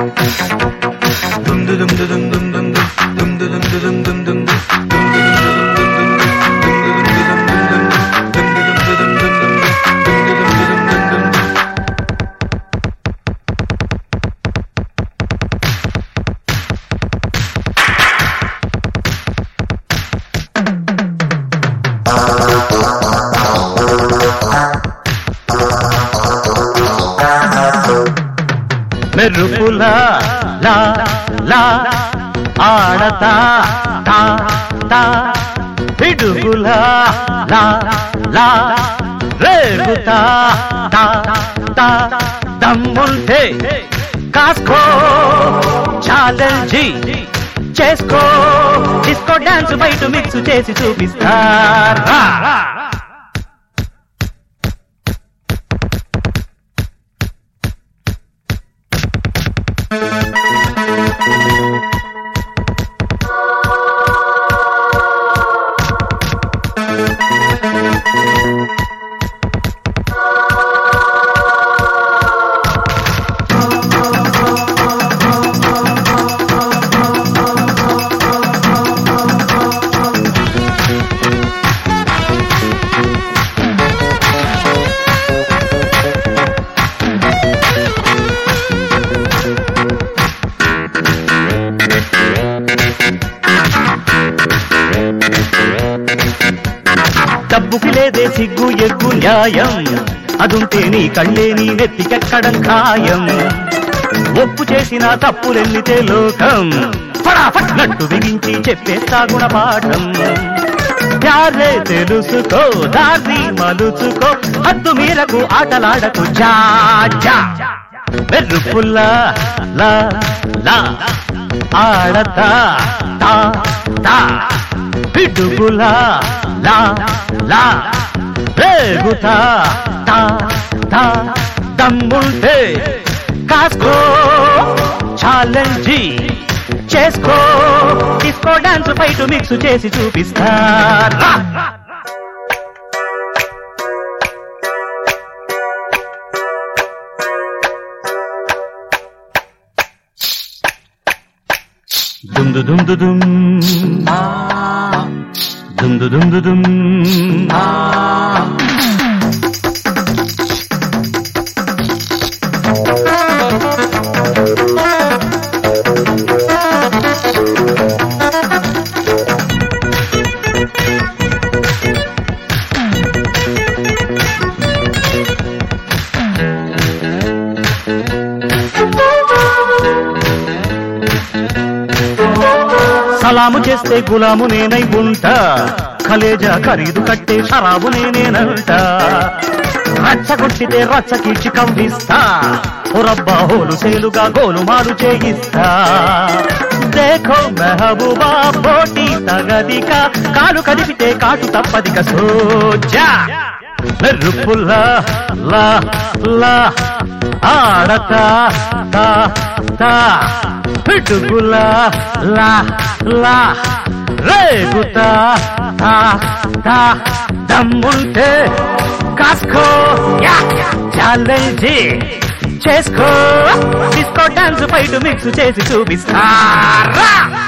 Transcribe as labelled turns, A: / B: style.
A: మెరుపులా లా లా ఆడతా తా తా పిడుగులా లా లా రేగుతా తా తా దమ్ముంటే కాస్కో ఛాలెంజీ చేసుకో డిస్కో డాన్స్ బయట మిక్స్ చేసి చూపిస్తారా డబ్బుకి లేదే సిగ్గు ఎగ్గు న్యాయం అదుంటే నీ కళ్ళే నీ నెత్తికెక్కడం ఖాయం ఒప్పు చేసిన తప్పులెన్నితే లోకం ఫటాఫట్ నట్టు బిగించి చెప్పేస్తా గుణపాఠం ప్యారే తెలుసుకో దారి మలుచుకో హద్దు మీరకు ఆటలాడకు జా జా మెరుపుల్లా లా లా ఆడతా తా తా పిడుగులా లా లా రేగుతా తా తా దమ్ముంటే కాస్కో ఛాలెంజీ చేసుకో డిస్కో డాన్స్ బయట మిక్స్ చేసి చూపిస్తారా దుమ్ దుమ్ దుమ్ దుమ్ దుమ్ దుమ్ సలాము చేస్తే గులాము నేనై ఉంటా కలేజా ఖరీదు కట్టే షరాబు నేనేనంట రచ్చగొట్టితే రచ్చ కీడ్చి కవ్విస్తా ఒరబ్బా హోలు సేలుగా గోలుమాలు చేయిస్తా దేఖో మెహబూబా పోటీ తగదిక కాలు కదిపితే కాటు తప్పదిక సోజా మెరుపుల్లా లా లా ఆడతా తా తా పిడుగులా లా లా రేగుతా తా తా దమ్ముంటే కాస్కో ఛాలెంజీ చేసుకో డిస్కో డాన్స్ బయట మిక్స్ చేసి చూపిస్తారా